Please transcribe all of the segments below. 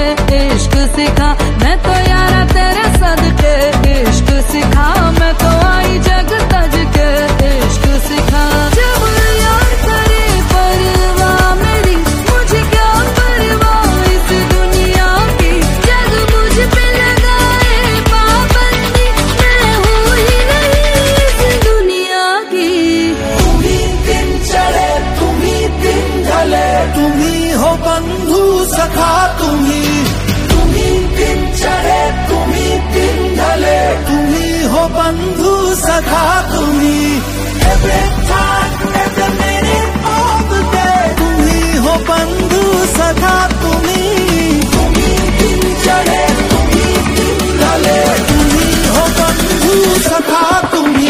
इश्क सिखा, मैं तो यारा तेरे सदके इश्क सिखा, मैं तो आई जग तज के इश्क सिखा। जब यार करे परवाह मेरी, मुझे क्या परवाह इस दुनिया की, जग मुझ पे लगाए पाबंदी, मैं हूँ ही नहीं इस दुनिया की। तुम ही दिन चढ़े तुम ही दिन ढले, तुम ही हो बंधु सखा, तुम ही दिन चढ़े तुम ही दिन ढले, तुम ही हो बंधु सखा, तुम ही every time every minute of the day, तुम ही हो बंधु सखा, तुम ही दिन चढ़े तुम ही दिन ढले, तुम ही हो बंधु सखा, तुम ही।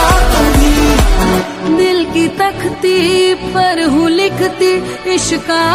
तख्ती पर हूँ लिखती इश्क